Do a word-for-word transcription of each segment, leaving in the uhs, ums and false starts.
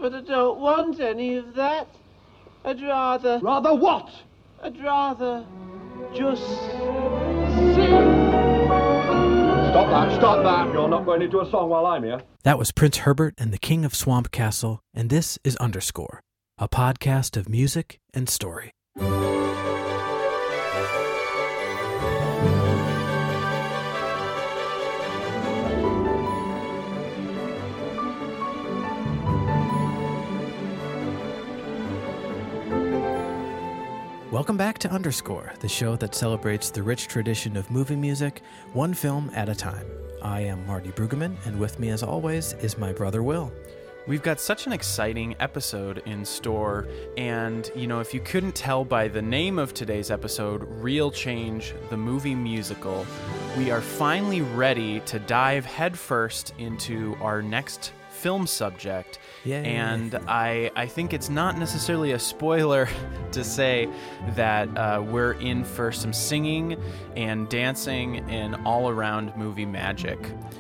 But I don't want any of that. I'd rather... Rather what? I'd rather just sing. Stop that, stop that. You're not going into a song while I'm here. That was Prince Herbert and the King of Swamp Castle, and this is Underscore, a podcast of music and story. Welcome back to Underscore, the show that celebrates the rich tradition of movie music, one film at a time. I am Marty Brueggemann, and with me as always is my brother Will. We've got such an exciting episode in store, and, you know, if you couldn't tell by the name of today's episode, Real Change, the movie musical, we are finally ready to dive headfirst into our next film subject. Yay. And I I think it's not necessarily a spoiler to say that uh, we're in for some singing and dancing and all-around movie magic.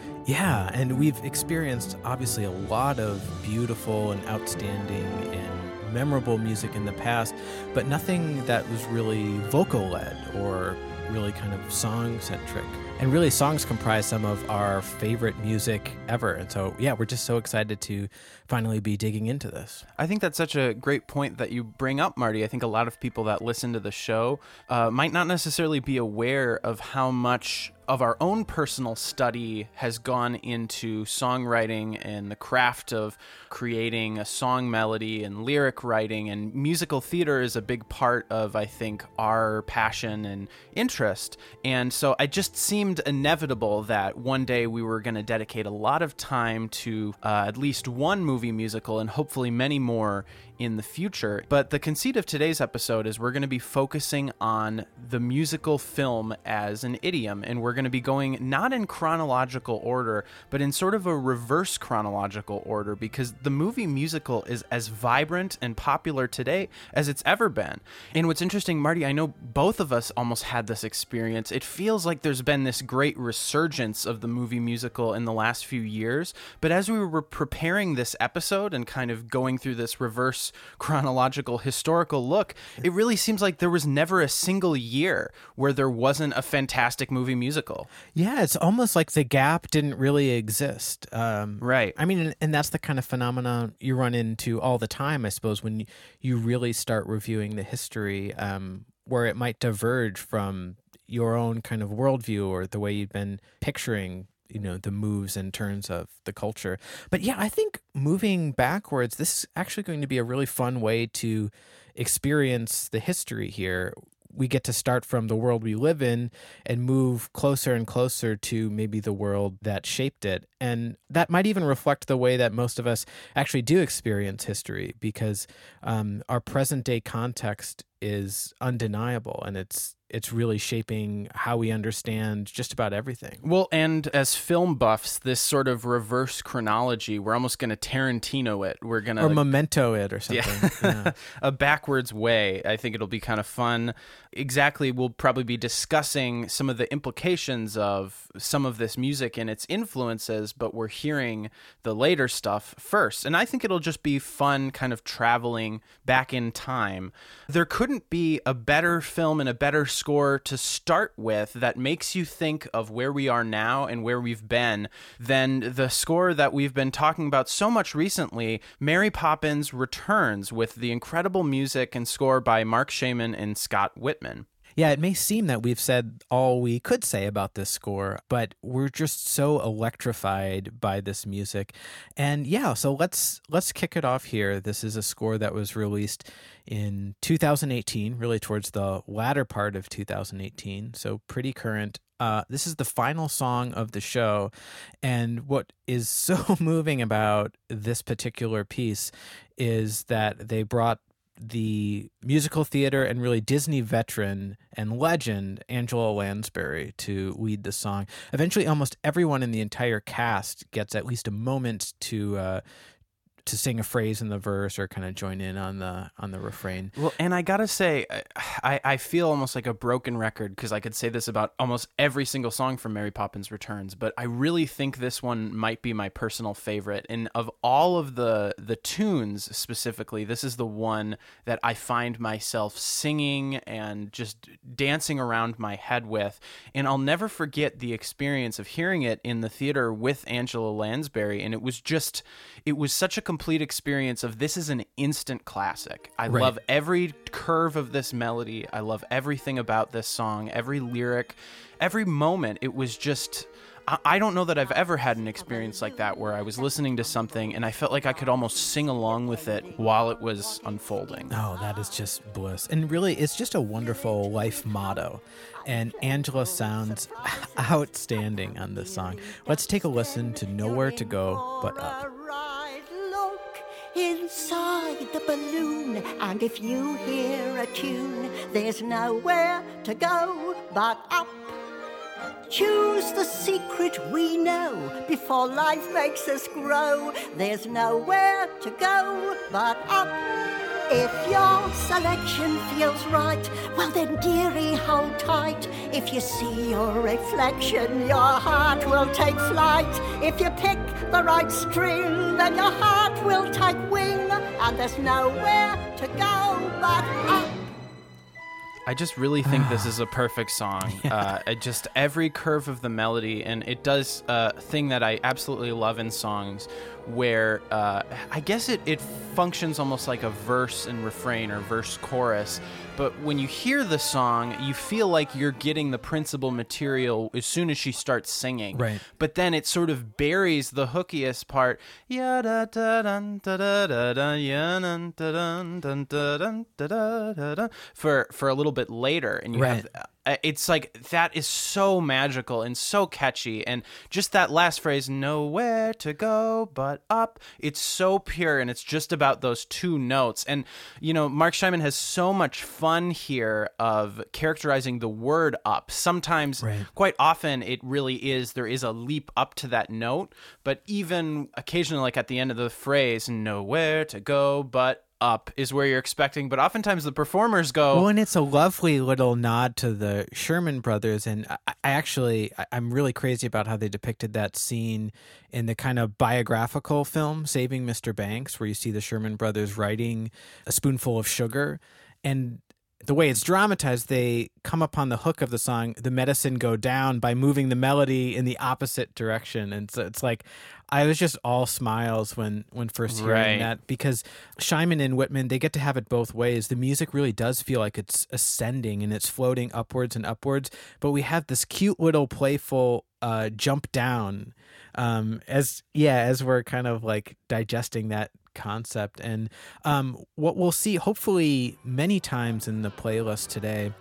Yeah, and we've experienced, obviously, a lot of beautiful and outstanding and memorable music in the past, but nothing that was really vocal-led or really kind of song-centric. And really, songs comprise some of our favorite music ever. And so, yeah, we're just so excited to finally be digging into this. I think that's such a great point that you bring up, Marty. I think a lot of people that listen to the show uh, might not necessarily be aware of how much of our own personal study has gone into songwriting and the craft of creating a song melody and lyric writing, and musical theater is a big part of, I think, our passion and interest. And so it just seemed inevitable that one day we were going to dedicate a lot of time to uh, at least one movie musical and hopefully many more in the future. But the conceit of today's episode is we're going to be focusing on the musical film as an idiom, and we're going to be going not in chronological order, but in sort of a reverse chronological order, because the movie musical is as vibrant and popular today as it's ever been. And what's interesting, Marty, I know both of us almost had this experience. It feels like there's been this great resurgence of the movie musical in the last few years, but as we were preparing this episode and kind of going through this reverse chronological historical look, it really seems like there was never a single year where there wasn't a fantastic movie musical. Yeah, it's almost like the gap didn't really exist. Um, right. I mean, and, and that's the kind of phenomenon you run into all the time, I suppose, when you, you really start reviewing the history, um, where it might diverge from your own kind of worldview or the way you've been picturing, you know, the moves and turns of the culture. But yeah, I think moving backwards, this is actually going to be a really fun way to experience the history here. We get to start from the world we live in and move closer and closer to maybe the world that shaped it. And that might even reflect the way that most of us actually do experience history, because um, our present day context is undeniable, and it's it's really shaping how we understand just about everything. Well, and as film buffs, this sort of reverse chronology, we're almost going to Tarantino it. We're going to... Or Memento it or something. Yeah. Yeah. A backwards way. I think it'll be kind of fun. Exactly. We'll probably be discussing some of the implications of some of this music and its influences, but we're hearing the later stuff first. And I think it'll just be fun kind of traveling back in time. There couldn't be a better film and a better score to start with that makes you think of where we are now and where we've been than the score that we've been talking about so much recently, Mary Poppins Returns, with the incredible music and score by Mark Shaman and Scott Whitman. Yeah, it may seem that we've said all we could say about this score, but we're just so electrified by this music. And yeah, so let's let's kick it off here. This is a score that was released in two thousand eighteen, really towards the latter part of two thousand eighteen, so pretty current. Uh, this is the final song of the show, and what is so moving about this particular piece is that they brought the musical theater and really Disney veteran and legend Angela Lansbury to lead the song. Eventually, almost everyone in the entire cast gets at least a moment to uh, to sing a phrase in the verse or kind of join in on the on the refrain. Well, and I gotta say, I, I feel almost like a broken record because I could say this about almost every single song from Mary Poppins Returns, but I really think this one might be my personal favorite. And of all of the the tunes specifically, this is the one that I find myself singing and just dancing around my head with. And I'll never forget the experience of hearing it in the theater with Angela Lansbury, and it was just, it was such a complete experience of this is an instant classic. I Right. love every curve of this melody. I love everything about this song, every lyric, every moment. It was just, I, I don't know that I've ever had an experience like that where I was listening to something and I felt like I could almost sing along with it while it was unfolding. Oh, that is just bliss. And really, it's just a wonderful life motto. And Angela sounds outstanding on this song. Let's take a listen to Nowhere to Go But Up. Look inside the balloon, and if you hear a tune, there's nowhere to go but up. Choose the secret we know before life makes us grow. There's nowhere to go but up. If your selection feels right, well then dearie, hold tight. If you see your reflection, your heart will take flight. If you pick the right string, then your heart will take wing, and there's nowhere to go but up. I just really think this is a perfect song. Uh, it just every curve of the melody, and it does a thing that I absolutely love in songs where uh, I guess it, it functions almost like a verse and refrain or verse chorus. But when you hear the song, you feel like you're getting the principal material as soon as she starts singing. Right. But then it sort of buries the hookiest part. Ya da da dun da da da da ya dun da dun dun da dun da da da da for for a little bit later, and you Right. have. Uh, it's like that is so magical and so catchy, and just that last phrase, nowhere to go but up, it's so pure, and it's just about those two notes. And you know, Mark Scheinman has so much fun here of characterizing the word up. Sometimes, Right. quite often, it really is, there is a leap up to that note, but even occasionally, like at the end of the phrase, nowhere to go but up is where you're expecting, but oftentimes the performers go, Well, and it's a lovely little nod to the Sherman Brothers. And I, I actually, I, I'm really crazy about how they depicted that scene in the kind of biographical film, Saving Mister Banks, where you see the Sherman Brothers writing A Spoonful of Sugar. And the way it's dramatized, they come upon the hook of the song, The Medicine Go Down, by moving the melody in the opposite direction. And so it's like, I was just all smiles when, when first hearing Right. that, because Scheinman and Whitman, they get to have it both ways. The music really does feel like it's ascending and it's floating upwards and upwards, but we have this cute little playful uh, jump down um, as, yeah, as we're kind of like digesting that concept. And um, what we'll see hopefully many times in the playlist today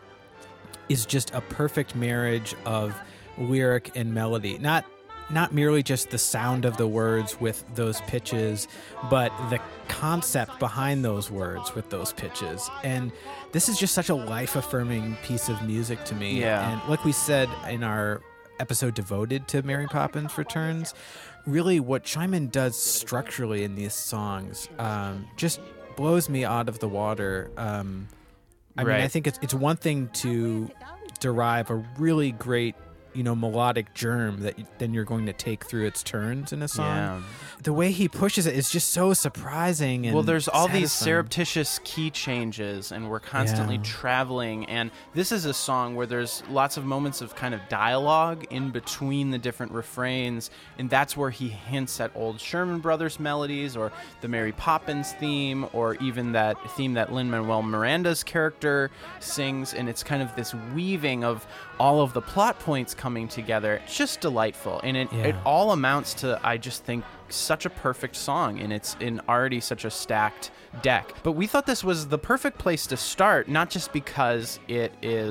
is just a perfect marriage of lyric and melody. Not not merely just the sound of the words with those pitches, but the concept behind those words with those pitches. And this is just such a life-affirming piece of music to me. Yeah. And like we said in our episode devoted to Mary Poppins Returns, really what Scheinman does structurally in these songs um, just blows me out of the water. Um, I mean, Right. I think it's it's one thing to derive a really great, you know, melodic germ that y- then you're going to take through its turns in a song. Yeah. The way he pushes it is just so surprising. And Well, there's all these satisfying. surreptitious key changes, and we're constantly Yeah. traveling. And this is a song where there's lots of moments of kind of dialogue in between the different refrains, and that's where he hints at old Sherman Brothers melodies, or the Mary Poppins theme, or even that theme that Lin-Manuel Miranda's character sings. And it's kind of this weaving of all of the plot points coming together. It's just delightful, and it, Yeah. it all amounts to, I just think, such a perfect song, and it's in already such a stacked deck. But we thought this was the perfect place to start, not just because it is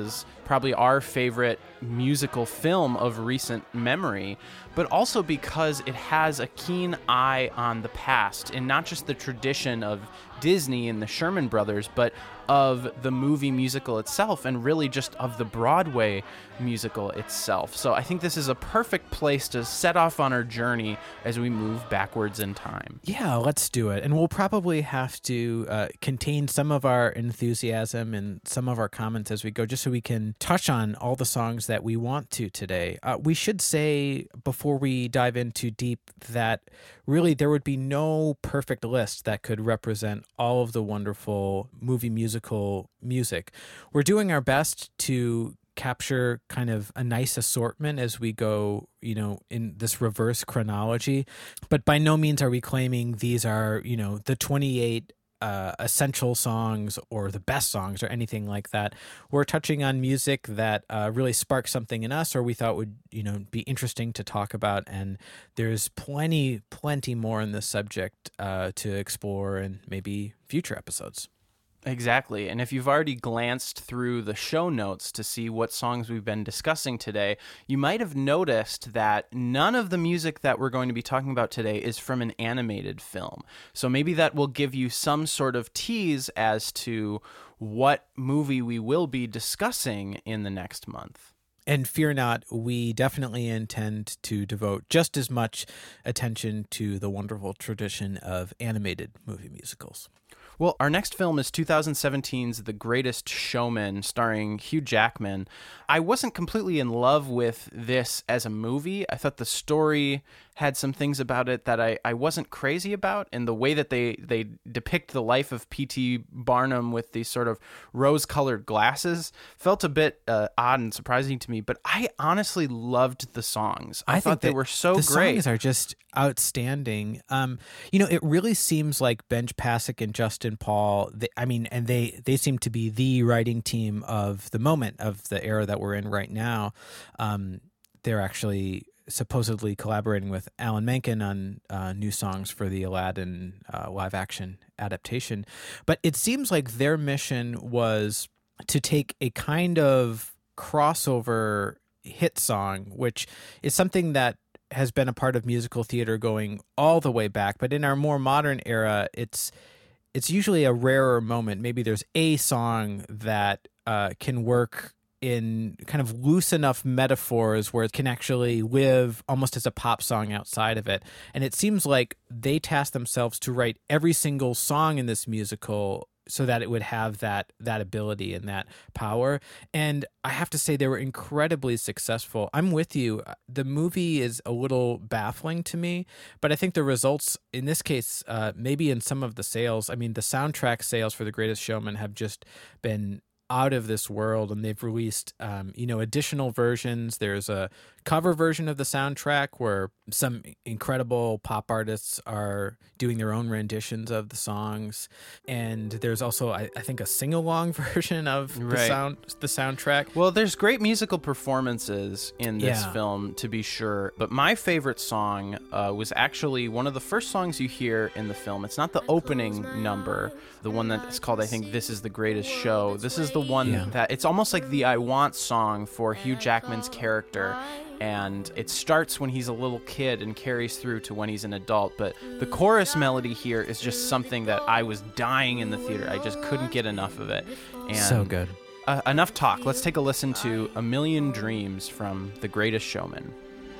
probably our favorite musical film of recent memory, but also because it has a keen eye on the past, and not just the tradition of Disney and the Sherman Brothers, but of the movie musical itself, and really just of the Broadway musical itself. So I think this is a perfect place to set off on our journey as we move backwards in time. Yeah, let's do it. And we'll probably have to uh, contain some of our enthusiasm and some of our comments as we go, just so we can touch on all the songs that we want to today. Uh, we should say, before we dive in too deep, that really there would be no perfect list that could represent all of the wonderful movie musical music. We're doing our best to capture kind of a nice assortment as we go, you know, in this reverse chronology. But by no means are we claiming these are, you know, the twenty-eight uh, essential songs or the best songs or anything like that. We're touching on music that uh, really sparked something in us, or we thought would, you know, be interesting to talk about. And there's plenty, plenty more in this subject uh, to explore in maybe future episodes. Exactly. And if you've already glanced through the show notes to see what songs we've been discussing today, you might have noticed that none of the music that we're going to be talking about today is from an animated film. So maybe that will give you some sort of tease as to what movie we will be discussing in the next month. And fear not, we definitely intend to devote just as much attention to the wonderful tradition of animated movie musicals. Well, our next film is two thousand seventeen's The Greatest Showman, starring Hugh Jackman. I wasn't completely in love with this as a movie. I thought the story had some things about it that I, I wasn't crazy about, and the way that they, they depict the life of P T Barnum with these sort of rose-colored glasses felt a bit uh, odd and surprising to me, but I honestly loved the songs. I, I thought they were so the great. The songs are just outstanding. Um, you know, it really seems like Benj Pasek and Justin Paul, they, I mean, and they, they seem to be the writing team of the moment, of the era that we're in right now. Um, they're actually supposedly collaborating with Alan Menken on uh, new songs for the Aladdin uh, live action adaptation. But it seems like their mission was to take a kind of crossover hit song, which is something that has been a part of musical theater going all the way back. But in our more modern era, it's it's usually a rarer moment. Maybe there's a song that uh, can work in kind of loose enough metaphors where it can actually live almost as a pop song outside of it. And it seems like they tasked themselves to write every single song in this musical so that it would have that that ability and that power. And I have to say they were incredibly successful. I'm with you. The movie is a little baffling to me, but I think the results in this case, uh, maybe in some of the sales, I mean, the soundtrack sales for The Greatest Showman have just been out of this world, and they've released um, you know, additional versions. There's a cover version of the soundtrack where some incredible pop artists are doing their own renditions of the songs, and there's also I, I think a sing-along version of the right. sound the soundtrack. Well, there's great musical performances in this Yeah. film, to be sure, but my favorite song uh, was actually one of the first songs you hear in the film. It's not the opening number, the one that's called, I think, This Is the Greatest Show. This is the one Yeah. that it's almost like the I Want song for Hugh Jackman's character, and it starts when he's a little kid and carries through to when he's an adult. But the chorus melody here is just something that I was dying in the theater. I just couldn't get enough of it. And So good. Uh, enough talk. Let's take a listen to A Million Dreams from The Greatest Showman.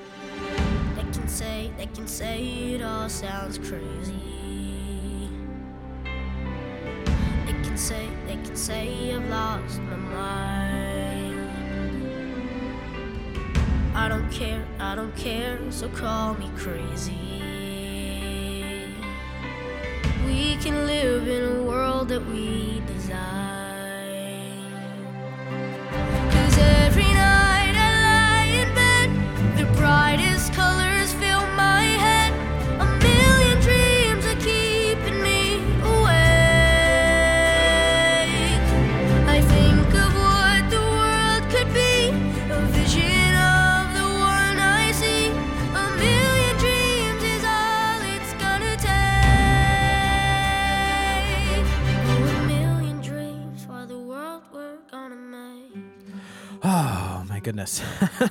They can say, they can say it all sounds crazy. They can say, they can say I've lost my mind. I don't care, I don't care, so call me crazy. We can live in a world that we design. 'Cause every night I lie in bed, the brightest colors fill my head. A million dreams are keeping me awake. I think of what the world could be, a vision of the one I see. A million dreams is all it's gonna take. Oh, a million Oh my goodness.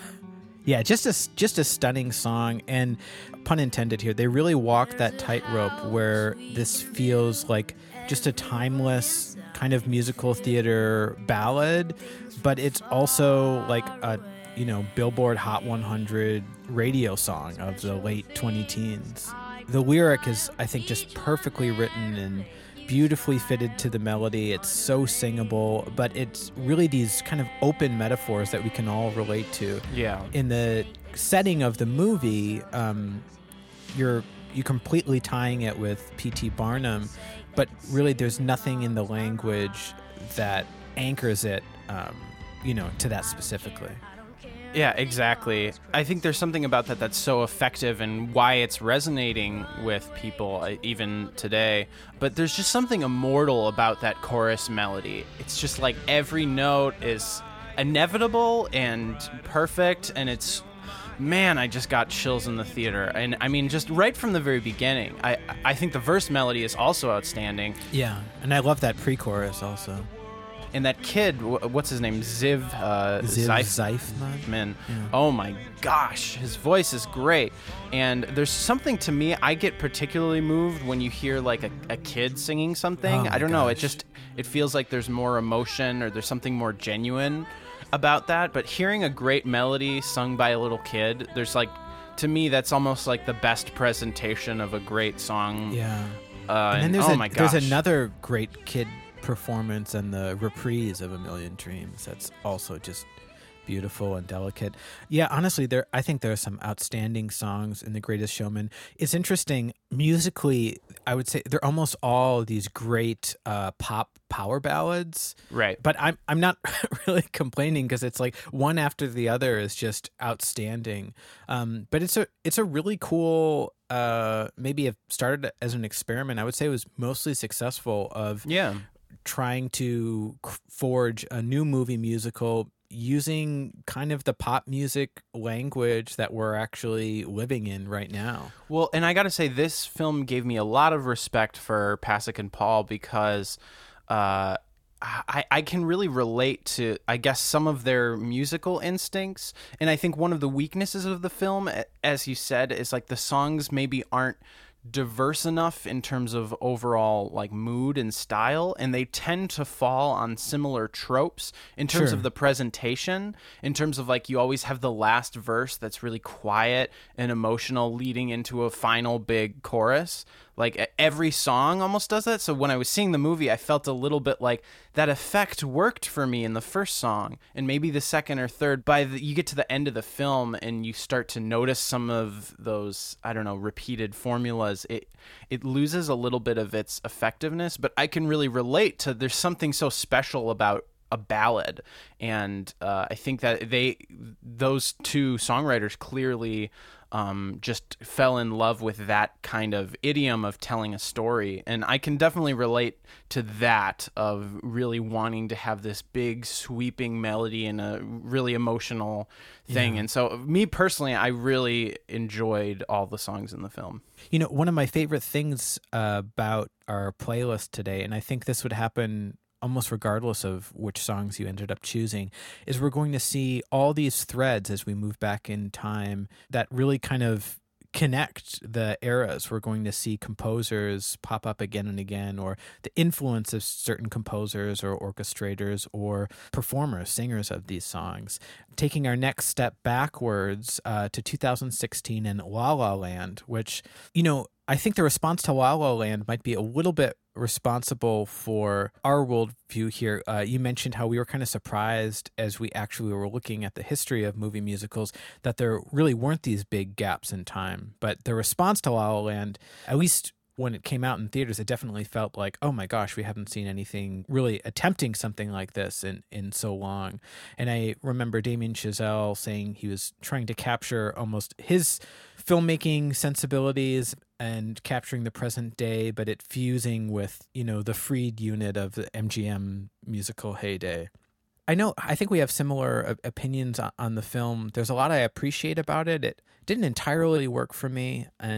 Yeah, just a, just a stunning song, and pun intended here, they really walk that tightrope where this feels like just a timeless kind of musical theater ballad, but it's also like a, you know, Billboard Hot one hundred radio song of the late twenty teens. The lyric is, I think, just perfectly written and beautifully fitted to the melody. It's so singable, but it's really these kind of open metaphors that we can all relate to. Yeah. In the setting of the movie, um, you're you completely tying it with P T Barnum, but really there's nothing in the language that anchors it, um, you know, to that specifically. Yeah, exactly. I think there's something about that that's so effective and why it's resonating with people uh, even today. But there's just something immortal about that chorus melody. It's just like every note is inevitable and perfect, and it's, man, I just got chills in the theater. And I mean, just right from the very beginning, I, I think the verse melody is also outstanding. Yeah, and I love that pre-chorus also. And that kid, what's his name? Ziv, uh, Ziv Zeif- Zeifman. Yeah. Oh my gosh, his voice is great. And there's something to me, I get particularly moved when you hear like a, a kid singing something. Oh I don't know, it gosh. just, it feels like there's more emotion or there's something more genuine about that. But hearing a great melody sung by a little kid, there's like, to me, that's almost like the best presentation of a great song. Yeah. Uh, and then and, there's, oh a, my gosh. there's another great kid performance and the reprise of A Million Dreams that's also just beautiful and delicate. Yeah, honestly, there I think there are some outstanding songs in The Greatest Showman. It's interesting musically, I would say they're almost all these great uh, pop power ballads. Right. But I'm I'm not really complaining because it's like one after the other is just outstanding. Um, but it's a it's a really cool. Uh, maybe it started as an experiment. I would say it was mostly successful. Of Yeah. Trying to forge a new movie musical using kind of the pop music language that we're actually living in right now. Well, and I got to say, this film gave me a lot of respect for Pasek and Paul because uh, I, I can really relate to, I guess, some of their musical instincts. And I think one of the weaknesses of the film, as you said, is like the songs maybe aren't diverse enough in terms of overall like mood and style, and they tend to fall on similar tropes in terms Sure. of the presentation, in terms of like you always have the last verse that's really quiet and emotional leading into a final big chorus. Like every song almost does that. So when I was seeing the movie, I felt a little bit like that effect worked for me in the first song and maybe the second or third. By the, you get to the end of the film and you start to notice some of those, I don't know, repeated formulas. It it loses a little bit of its effectiveness, but I can really relate to there's something so special about a ballad. And uh, I think that they, those two songwriters clearly um, just fell in love with that kind of idiom of telling a story. And I can definitely relate to that, of really wanting to have this big sweeping melody and a really emotional thing. Yeah. And so me personally, I really enjoyed all the songs in the film. You know, one of my favorite things uh, about our playlist today, and I think this would happen almost regardless of which songs you ended up choosing, is we're going to see all these threads as we move back in time that really kind of connect the eras. We're going to see composers pop up again and again, or the influence of certain composers or orchestrators or performers, singers of these songs. Taking our next step backwards uh, to two thousand sixteen and La La Land, which, you know, I think the response to La La Land might be a little bit responsible for our worldview here. Uh, you mentioned how we were kind of surprised as we actually were looking at the history of movie musicals that there really weren't these big gaps in time. But the response to La La Land, at least when it came out in theaters, it definitely felt like, oh my gosh, we haven't seen anything really attempting something like this in, in so long. And I remember Damien Chazelle saying he was trying to capture almost his filmmaking sensibilities and capturing the present day, but it fusing with, you know, the Freed unit of the M G M musical heyday. I know, I think we have similar opinions on the film. There's a lot I appreciate about it. It didn't entirely work for me, and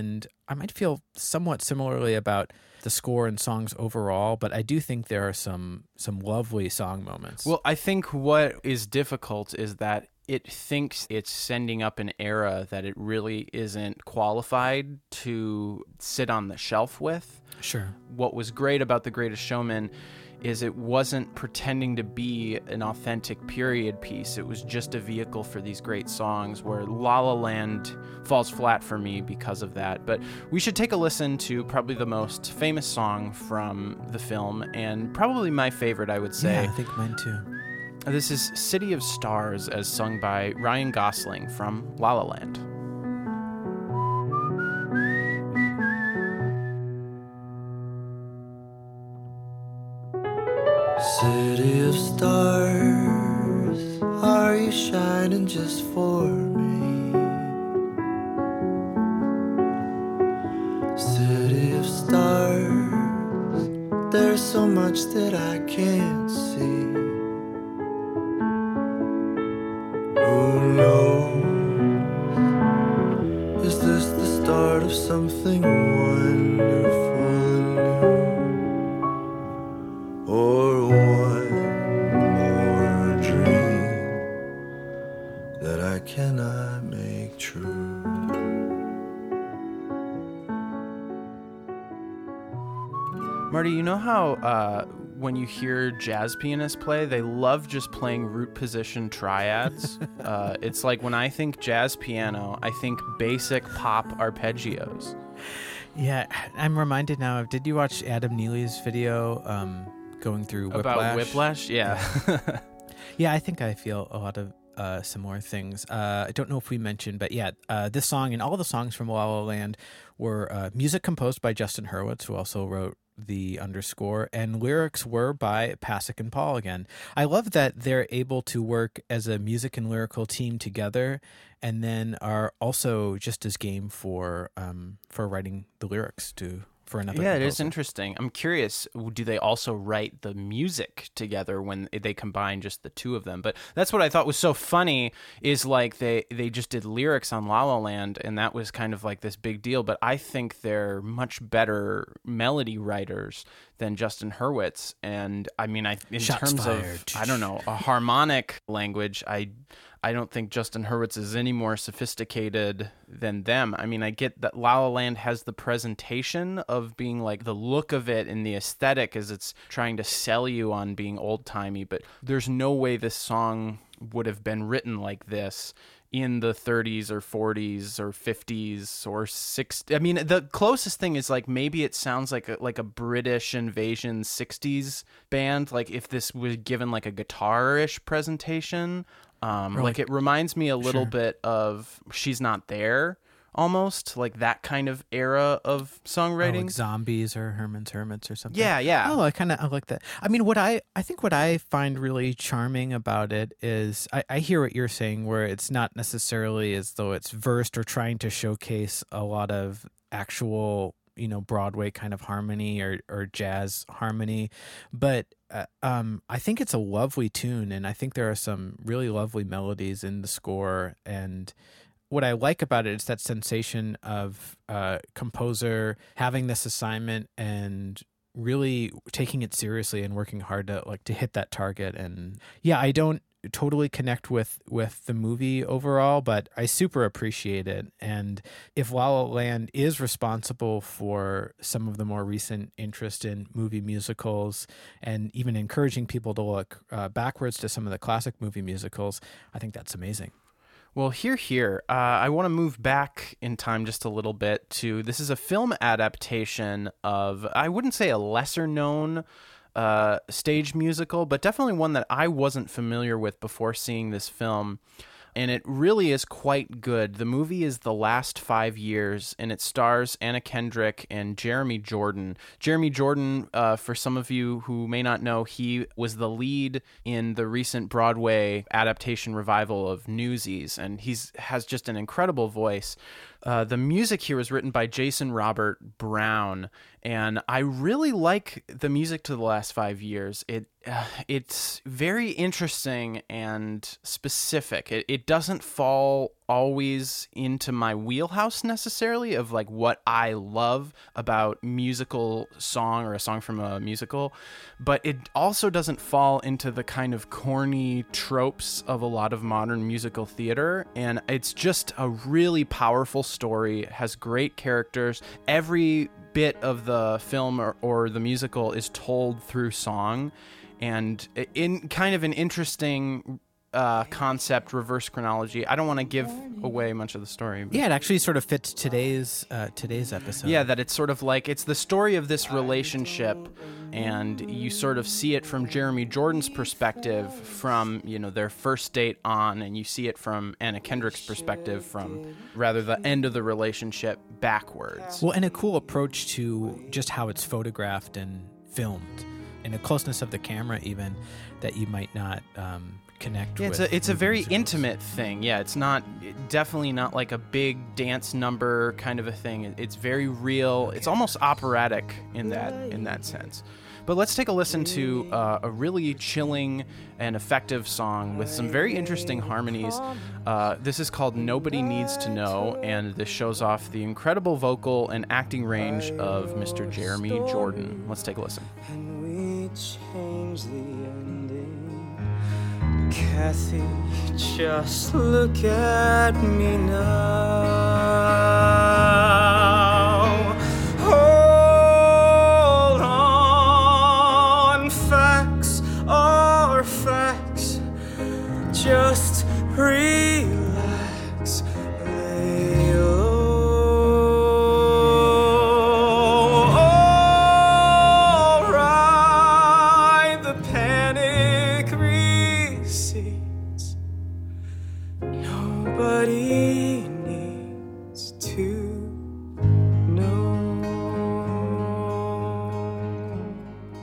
I might feel somewhat similarly about the score and songs overall, but I do think there are some some lovely song moments. Well, I think what is difficult is that it thinks it's sending up an era that it really isn't qualified to sit on the shelf with. Sure. What was great about The Greatest Showman is it wasn't pretending to be an authentic period piece. It was just a vehicle for these great songs, where La La Land falls flat for me because of that. But we should take a listen to probably the most famous song from the film, and probably my favorite, I would say. Yeah, I think mine too. This is City of Stars, as sung by Ryan Gosling from La La Land. City of stars, are you shining just for me? City of stars, there's so much that I can't see. Who knows? Is this the start of something wonderful and new? Or one more dream that I cannot make true? Marty, you know how uh, when you hear jazz pianists play, they love just playing root position triads? uh, it's like when I think jazz piano, I think basic pop arpeggios. Yeah, I'm reminded now of, did you watch Adam Neely's video um, going through Whiplash? About Whiplash? Yeah. Yeah, I think I feel a lot of uh, similar things. Uh, I don't know if we mentioned, but yeah, uh, this song and all the songs from La La Land were uh, music composed by Justin Hurwitz, who also wrote the underscore, and lyrics were by Pasek and Paul again. I love that they're able to work as a music and lyrical team together, and then are also just as game for um, for writing the lyrics to for another. Yeah, composer. it is interesting. I'm curious, do they also write the music together when they combine just the two of them? But that's what I thought was so funny, is like they, they just did lyrics on La La Land, and that was kind of like this big deal. But I think they're much better melody writers than Justin Hurwitz. And I mean, I in Shots terms fired. of, I don't know, a harmonic language, I I don't think Justin Hurwitz is any more sophisticated than them. I mean, I get that La La Land has the presentation of being like the look of it and the aesthetic as it's trying to sell you on being old-timey, but there's no way this song would have been written like this in the thirties or forties or fifties or sixties. I mean, the closest thing is like maybe it sounds like a, like a British invasion sixties band, like if this was given like a guitar-ish presentation. Um, like, like it reminds me a little sure. bit of She's Not There, almost like that kind of era of songwriting. Oh, like Zombies or Herman's Hermits or something. Yeah, yeah. Oh, I kind of I like that. I mean, what I I think what I find really charming about it is I, I hear what you're saying, where it's not necessarily as though it's versed or trying to showcase a lot of actual, you know, Broadway kind of harmony or, or jazz harmony. But uh, um, I think it's a lovely tune, and I think there are some really lovely melodies in the score. And what I like about it is that sensation of uh, composer having this assignment and really taking it seriously and working hard to like to hit that target. And yeah, I don't totally connect with with the movie overall, but I super appreciate it. And if La La Land is responsible for some of the more recent interest in movie musicals and even encouraging people to look uh, backwards to some of the classic movie musicals, I think that's amazing. Well, here, here, uh, I want to move back in time just a little bit to, this is a film adaptation of, I wouldn't say a lesser known uh, stage musical, but definitely one that I wasn't familiar with before seeing this film. And it really is quite good. The movie is The Last Five Years, and it stars Anna Kendrick and Jeremy Jordan. Jeremy Jordan, uh, for some of you who may not know, he was the lead in the recent Broadway adaptation revival of Newsies, and he's has just an incredible voice. Uh, the music here was written by Jason Robert Brown, and I really like the music to The Last Five Years. It uh, it's very interesting and specific. It, it doesn't fall always into my wheelhouse necessarily of like what I love about musical song or a song from a musical, but it also doesn't fall into the kind of corny tropes of a lot of modern musical theater. And it's just a really powerful story, has great characters. Every bit of the film or, or the musical is told through song, and in kind of an interesting uh, concept, reverse chronology. I don't want to give away much of the story. But Yeah, it actually sort of fits today's uh, today's episode. yeah, that it's sort of like it's the story of this relationship, and you sort of see it from Jeremy Jordan's perspective from, you know, their first date on, and you see it from Anna Kendrick's perspective from rather the end of the relationship backwards. Well, and a cool approach to just how it's photographed and filmed, and a closeness of the camera even that you might not um, connect Yeah, with. it's a it's a movie very musicals. intimate thing. Yeah, it's not definitely not like a big dance number kind of a thing. It- It's very real. It's almost operatic in that in that sense. But let's take a listen to uh, a really chilling and effective song with some very interesting harmonies. Uh, this is called Nobody Needs to Know, and this shows off the incredible vocal and acting range of Mister Jeremy Jordan. Let's take a listen. And we change the ending. Kathy, just look at me now. Hold on, facts are facts. Just relax, lay low. All right, the panic recedes. Nobody needs to know.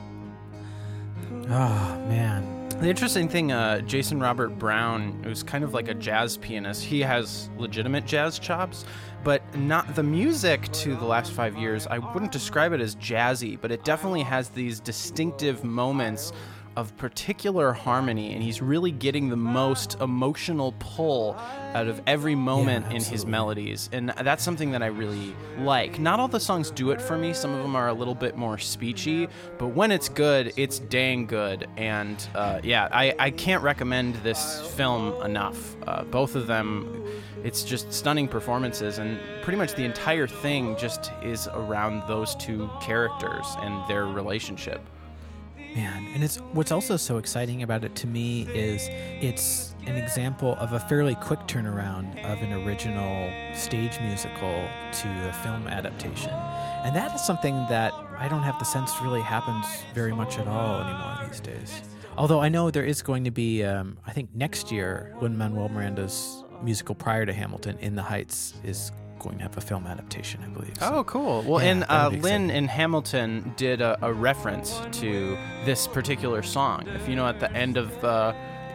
Oh, man. The interesting thing, uh, Jason Robert Brown, who's kind of like a jazz pianist, he has legitimate jazz chops, but not the music to the last five years. I wouldn't describe it as jazzy, but it definitely has these distinctive moments of particular harmony, and he's really getting the most emotional pull out of every moment Yeah, in his absolutely. melodies, and that's something that I really like. Not all the songs do it for me. Some of them are a little bit more speechy, but when it's good, it's dang good. And uh, yeah, I, I can't recommend this film enough. Uh, both of them, it's just stunning performances, and pretty much the entire thing just is around those two characters and their relationship. Man, and it's what's also so exciting about it to me is it's an example of a fairly quick turnaround of an original stage musical to a film adaptation. And that is something that I don't have the sense really happens very much at all anymore these days. Although I know there is going to be, um, I think next year, Lin-Manuel Miranda's musical prior to Hamilton, In the Heights, is going to have a film adaptation, I believe. So- Oh, cool. Well, Yeah, and that'll uh, be Lynn exciting. in Hamilton did a, a reference to this particular song. If you know, at the end of the,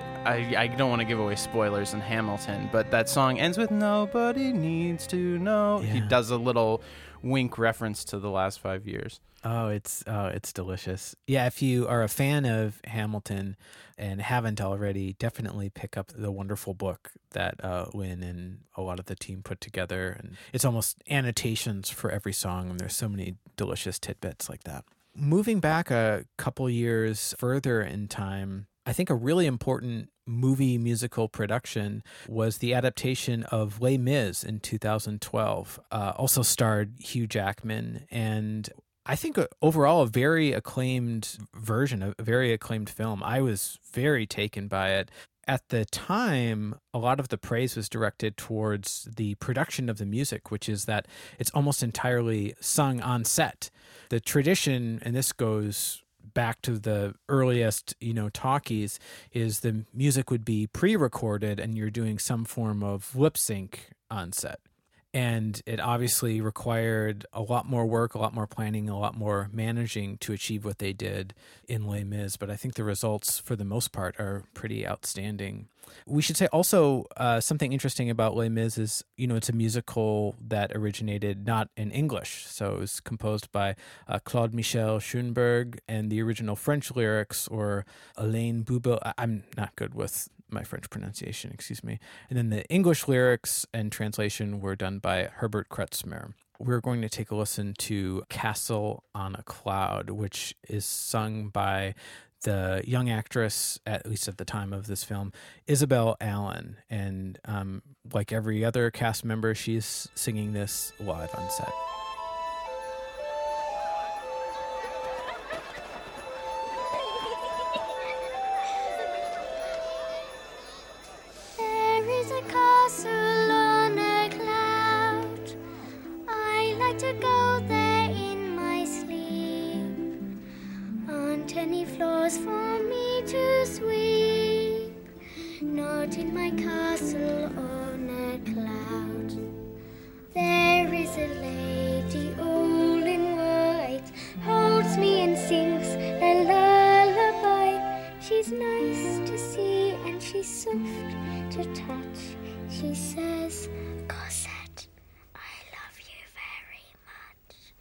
I, I don't want to give away spoilers in Hamilton, but that song ends with "Nobody needs to know." He Yeah. does a little wink reference to the last five years. Oh, it's oh, it's delicious. Yeah, if you are a fan of Hamilton and haven't already, definitely pick up the wonderful book that uh, Lynn and a lot of the team put together. And it's almost annotations for every song, and there's so many delicious tidbits like that. Moving back a couple years further in time, I think a really important movie musical production was the adaptation of Les Mis in two thousand twelve. Uh, also starred Hugh Jackman, and I think uh, overall a very acclaimed version, a very acclaimed film. I was very taken by it. At the time, a lot of the praise was directed towards the production of the music, which is that it's almost entirely sung on set. The tradition, and this goes back to the earliest, you know, talkies, is the music would be pre-recorded and you're doing some form of lip sync on set. And it obviously required a lot more work, a lot more planning, a lot more managing to achieve what they did in Les Mis. But I think the results, for the most part, are pretty outstanding. We should say also uh, something interesting about Les Mis is, you know, it's a musical that originated not in English. So it was composed by uh, Claude Michel Schoenberg, and the original French lyrics, or Alain Boublil. I- I'm not good with my French pronunciation, excuse me. And then the English lyrics and translation were done by Herbert Kretzmer. We're going to take a listen to Castle on a Cloud, which is sung by the young actress, at least at the time of this film, Isabel Allen. And um, like every other cast member, she's singing this live on set. There is a castle on a cloud. I like to go there in my sleep. Aren't any floors for me to sweep? Not in my castle on a cloud. There is a lady all in white, holds me and sings a lullaby. She's nice to see and she's soft to touch. She says, Cosette, I love you very much.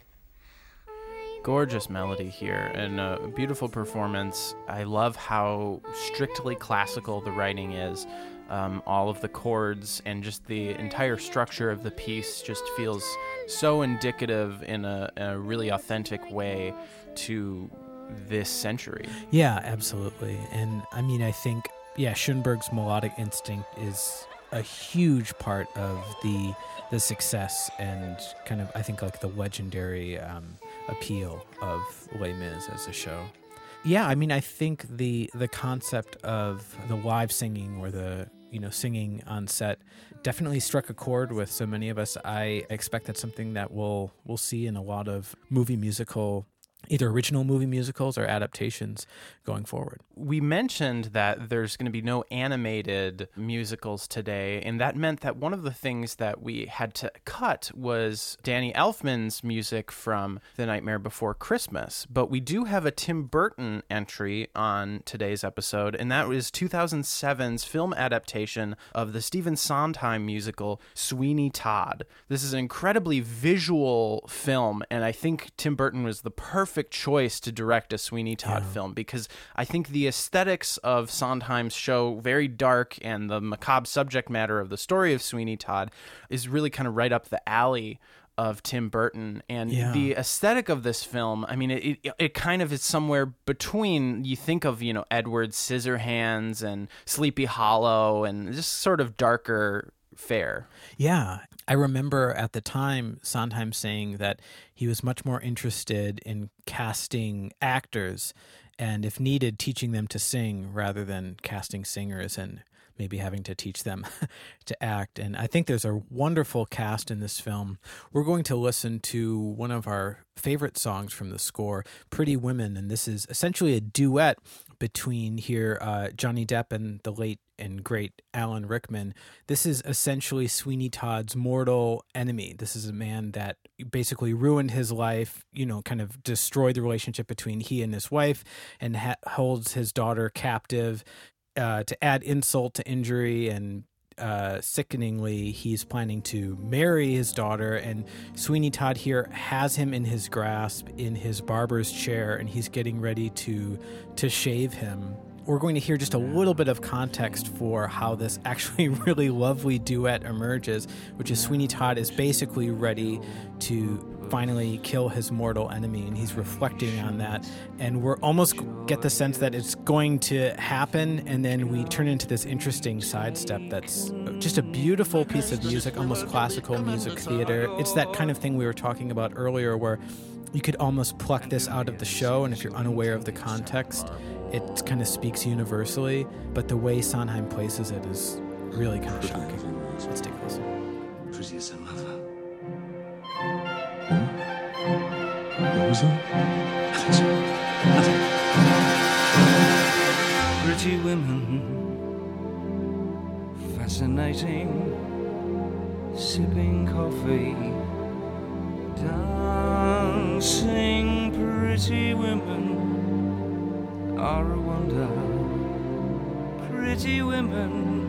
I Gorgeous melody here and a beautiful performance. I love how strictly classical the writing is. Um, all of the chords and just the entire structure of the piece just feels so indicative in a, a really authentic way to this century. Yeah, absolutely. And I mean, I think, yeah, Schoenberg's melodic instinct is a huge part of the the success and kind of, I think, like the legendary um, appeal of Les Mis as a show. Yeah, I mean, I think the the concept of the live singing or the, you know, singing on set definitely struck a chord with so many of us. I expect that's something that we'll we'll see in a lot of movie musical, either original movie musicals or adaptations going forward. We mentioned that there's going to be no animated musicals today, and that meant that one of the things that we had to cut was Danny Elfman's music from The Nightmare Before Christmas. But we do have a Tim Burton entry on today's episode, and that was two thousand seven's film adaptation of the Stephen Sondheim musical Sweeney Todd. This is an incredibly visual film, and I think Tim Burton was the perfect choice to direct a Sweeney Todd Yeah. film, because I think the aesthetics of Sondheim's show, very dark, and the macabre subject matter of the story of Sweeney Todd is really kind of right up the alley of Tim Burton. And Yeah. the aesthetic of this film, I mean, it, it it kind of is somewhere between, you think of, you know, Edward Scissorhands and Sleepy Hollow and just sort of darker fare. Yeah. I remember at the time Sondheim saying that he was much more interested in casting actors and, if needed, teaching them to sing rather than casting singers and maybe having to teach them to act. And I think there's a wonderful cast in this film. We're going to listen to one of our favorite songs from the score, Pretty Women, and this is essentially a duet between here uh, Johnny Depp and the late and great Alan Rickman. This is essentially Sweeney Todd's mortal enemy. This is a man that basically ruined his life, you know, kind of destroyed the relationship between he and his wife, and ha- holds his daughter captive. Uh, to add insult to injury and uh, sickeningly, he's planning to marry his daughter, and Sweeney Todd here has him in his grasp in his barber's chair, and he's getting ready to to shave him. We're going to hear just a little bit of context for how this actually really lovely duet emerges, which is Sweeney Todd is basically ready to finally kill his mortal enemy, and he's reflecting on that. And we're almost get the sense that it's going to happen, and then we turn into this interesting sidestep that's just a beautiful piece of music, almost classical music theater. It's that kind of thing we were talking about earlier where you could almost pluck this out of the show, and if you're unaware of the context, it kind of speaks universally, but the way Sondheim places it is really kind of shocking. Let's take a listen. Pretty as a mother. Hmm? What was that? Nothing. Nothing. Pretty women, fascinating, sipping coffee, dancing pretty women are a wonder. Pretty women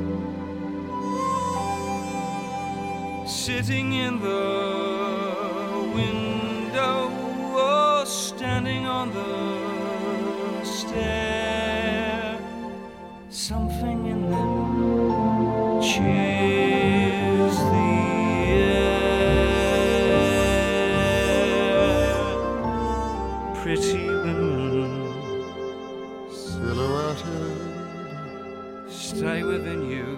sitting in the window or standing on the stair. Something in stay within you.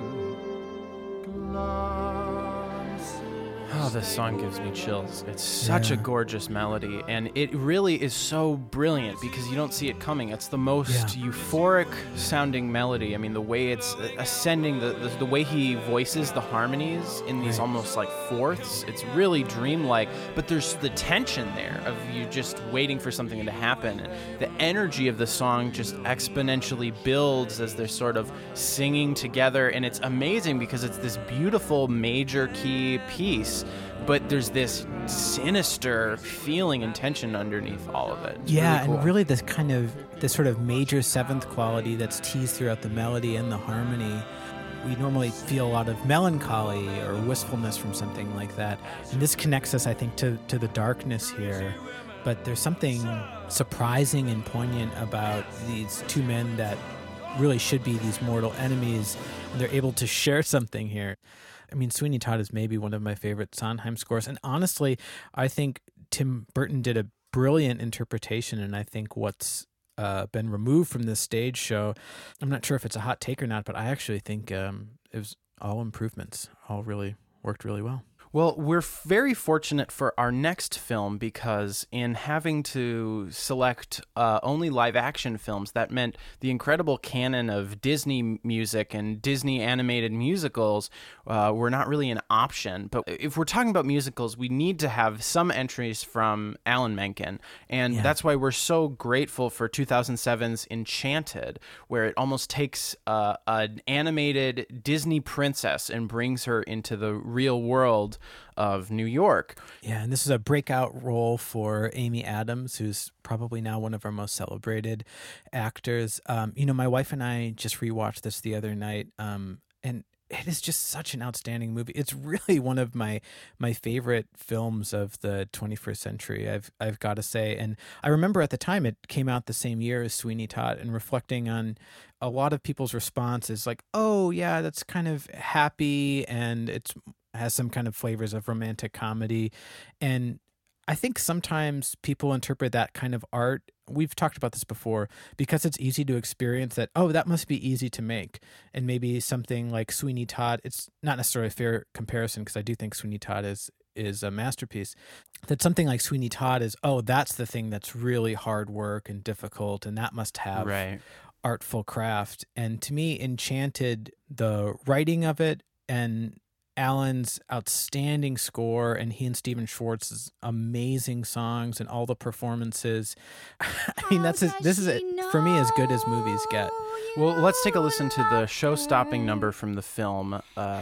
Oh, this song gives me chills. It's such Yeah. a gorgeous melody, and it really is so brilliant because you don't see it coming. It's the most Yeah. euphoric sounding melody. I mean, the way it's ascending, the, the the way he voices the harmonies in these Right. almost like fourths, it's really dreamlike, but there's the tension there of you just waiting for something to happen. And the energy of the song just exponentially builds as they're sort of singing together, and it's amazing because it's this beautiful major key piece, but there's this sinister feeling and tension underneath all of it. It's Yeah, really cool. and really this kind of this sort of major seventh quality that's teased throughout the melody and the harmony. We normally feel a lot of melancholy or wistfulness from something like that. And this connects us, I think, to, to the darkness here. But there's something surprising and poignant about these two men that really should be these mortal enemies, and they're able to share something here. I mean, Sweeney Todd is maybe one of my favorite Sondheim scores. And honestly, I think Tim Burton did a brilliant interpretation, and I think what's uh, been removed from this stage show, I'm not sure if it's a hot take or not, but I actually think um, it was all improvements, all really worked really well. Well, we're very fortunate for our next film because in having to select uh, only live action films, that meant the incredible canon of Disney music and Disney animated musicals uh, were not really an option. But if we're talking about musicals, we need to have some entries from Alan Menken. And Yeah. that's why we're so grateful for two thousand seven's Enchanted, where it almost takes uh, an animated Disney princess and brings her into the real world of New York. Yeah, and this is a breakout role for Amy Adams, who's probably now one of our most celebrated actors. Um, you know, my wife and I just rewatched this the other night, um, and it is just such an outstanding movie. It's really one of my my favorite films of the twenty-first century, I've I've got to say. And I remember at the time it came out the same year as Sweeney Todd, and reflecting on a lot of people's responses like, oh yeah, that's kind of happy and it's has some kind of flavors of romantic comedy. And I think sometimes people interpret that kind of art, we've talked about this before, because it's easy to experience that, oh, that must be easy to make. And maybe something like Sweeney Todd, it's not necessarily a fair comparison because I do think Sweeney Todd is is a masterpiece. That something like Sweeney Todd is, oh, that's the thing that's really hard work and difficult, and that must have Right. artful craft. And to me, Enchanted, the writing of it and Alan's outstanding score and he and Stephen Schwartz's amazing songs and all the performances. I mean, that's as, this is it for me as good as movies get. Well, let's take a listen to the show-stopping number from the film. Uh,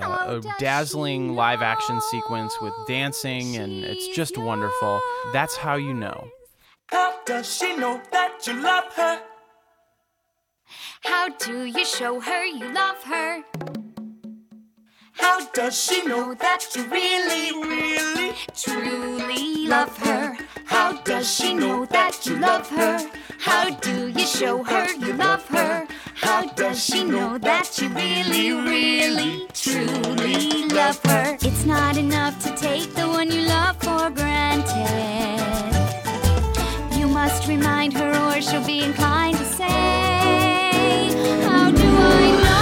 a dazzling live-action sequence with dancing, and it's just wonderful. That's How You Know. How does she know that you love her? How do you show her you love her? How does she know that you really, really, Truly love her. How does she know that you love her? How do you show her you love her? How does she know that you really, really, truly love her? It's not enough to take the one you love for granted. You must remind her or she'll be inclined to say, how do I know?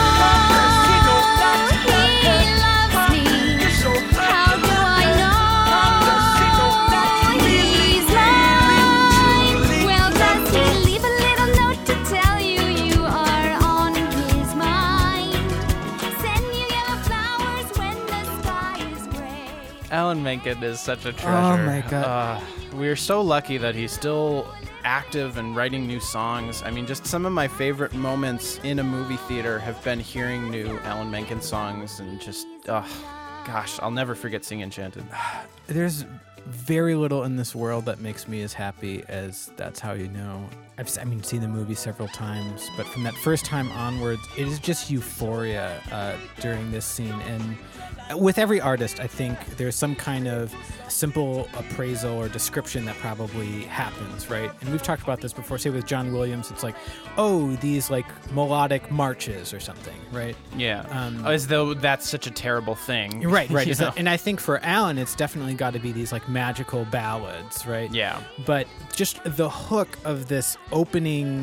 Alan Menken is such a treasure. Oh my God. Uh, we're so lucky that he's still active and writing new songs. I mean, just some of my favorite moments in a movie theater have been hearing new Alan Menken songs and just, oh, gosh, I'll never forget seeing Enchanted. There's very little in this world that makes me as happy as That's How You Know. I've I mean, seen the movie several times, but from that first time onwards, it is just euphoria uh, during this scene. And with every artist, I think there's some kind of simple appraisal or description that probably happens, right? And we've talked about this before. Say with John Williams, it's like, oh, these like melodic marches or something, right? Yeah, Um, as though that's such a terrible thing. Right, right. You Is that- know? and I think for Alan, it's definitely got to be these like magical ballads, right? Yeah. But just the hook of this opening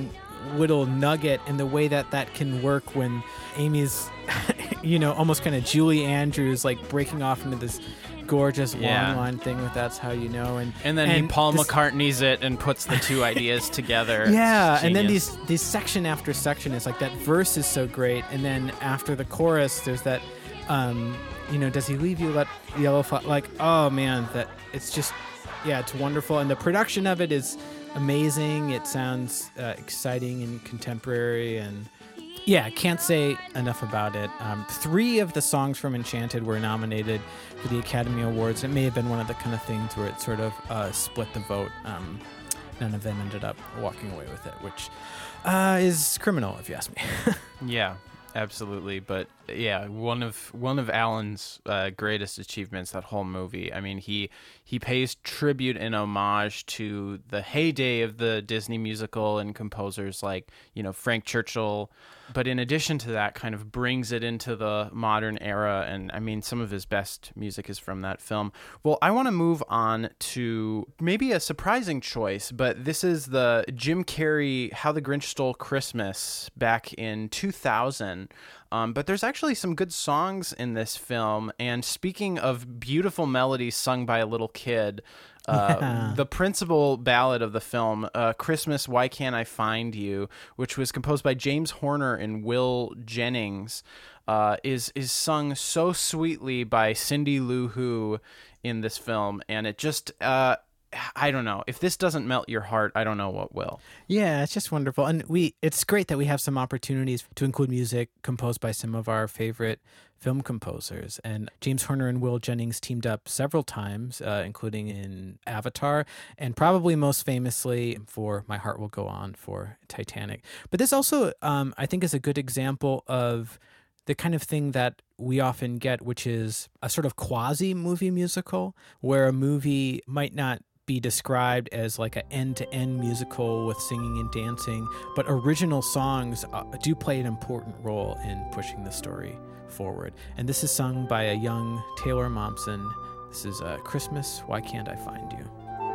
little nugget, and the way that that can work when Amy's, you know, almost kind of Julie Andrews, like breaking off into this gorgeous Yeah. long line thing with That's How You Know. And And then he and Paul this- McCartney's it and puts the two ideas together. Yeah, It's and then genius. these these section after section is like that verse is so great, and then after the chorus, there's that, um, you know, does he leave you let yellow fly? Like, oh man, that it's just, yeah, it's wonderful, and the production of it is amazing. It sounds uh, exciting and contemporary, and yeah, can't say enough about it. Um, three of the songs from Enchanted were nominated for the Academy Awards. It may have been one of the kind of things where it sort of uh, split the vote. Um, none of them ended up walking away with it, which uh, is criminal, if you ask me. Yeah, absolutely. But yeah, one of one of Alan's uh, greatest achievements, that whole movie. I mean, he he pays tribute and homage to the heyday of the Disney musical and composers like, you know, Frank Churchill. But in addition to that, kind of brings it into the modern era. And I mean, some of his best music is from that film. Well, I want to move on to maybe a surprising choice, but this is the Jim Carrey How the Grinch Stole Christmas back in two thousand. Um, but there's actually some good songs in this film. And speaking of beautiful melodies sung by a little kid, uh, Yeah. the principal ballad of the film, uh, Christmas, Why Can't I Find You, which was composed by James Horner and Will Jennings, uh, is is sung so sweetly by Cindy Lou Who in this film. And it just... Uh, I don't know. If this doesn't melt your heart, I don't know what will. Yeah, it's just wonderful. And we it's great that we have some opportunities to include music composed by some of our favorite film composers. And James Horner and Will Jennings teamed up several times, uh, including in Avatar, and probably most famously for My Heart Will Go On for Titanic. But this also, um, I think, is a good example of the kind of thing that we often get, which is a sort of quasi-movie musical, where a movie might not be described as like an end-to-end musical with singing and dancing, but original songs uh, do play an important role in pushing the story forward. And this is sung by a young Taylor Momsen. This is uh, Christmas, Why Can't I Find You?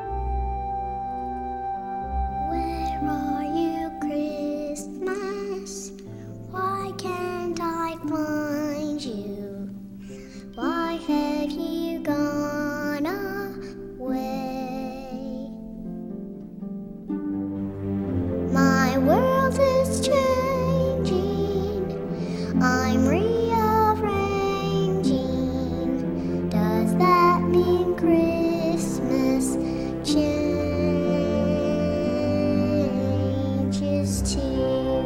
Where are you, Christmas? Why can't I find you? Why have you gone away? My world is changing. I'm rearranging. Does that mean Christmas changes too?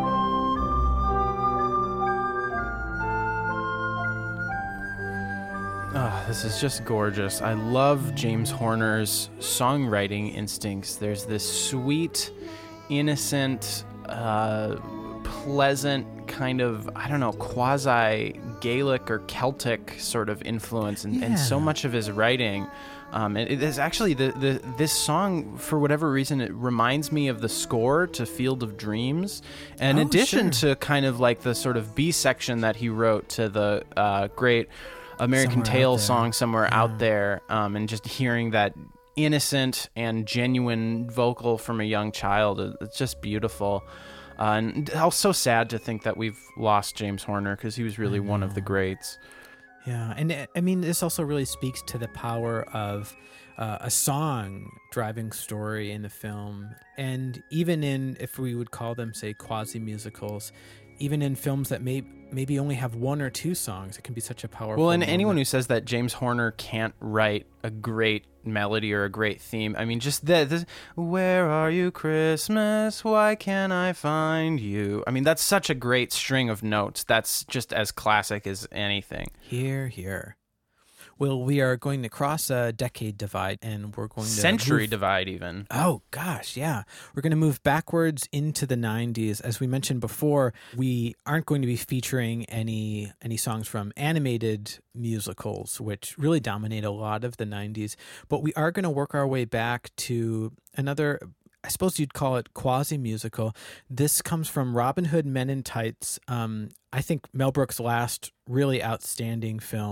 Oh, this is just gorgeous. I love James Horner's songwriting instincts. There's this sweet, innocent, uh, pleasant kind of, I don't know, quasi-Gaelic or Celtic sort of influence in, in so Yeah. much of his writing. Um, and it is actually, the, the this song, for whatever reason, it reminds me of the score to Field of Dreams. In Oh, addition sure. to kind of like the sort of B section that he wrote to the uh, great American Somewhere Out Tail There. song Somewhere Yeah. Out There, um, and just hearing that innocent and genuine vocal from a young child, it- it's just beautiful. Uh, and also sad to think that we've lost James Horner, because he was really one of the greats. Yeah, and uh, I mean, this also really speaks to the power of uh, a song driving story in the film, and even in, if we would call them, say, quasi-musicals, even in films that may maybe only have one or two songs, it can be such a powerful. Well, and anyone who moment. says that James Horner can't write a great melody or a great theme, I mean, just the, the where are you, Christmas? Why can't I find you? I mean, that's such a great string of notes. That's just as classic as anything. Here, here. Well, we are going to cross a decade divide, and we're going to Century move- divide, even. Oh, gosh, yeah. We're going to move backwards into the nineties. As we mentioned before, we aren't going to be featuring any any songs from animated musicals, which really dominate a lot of the nineties. But we are going to work our way back to another, I suppose you'd call it quasi-musical. This comes from Robin Hood Men in Tights. Um, I think Mel Brooks' last really outstanding film.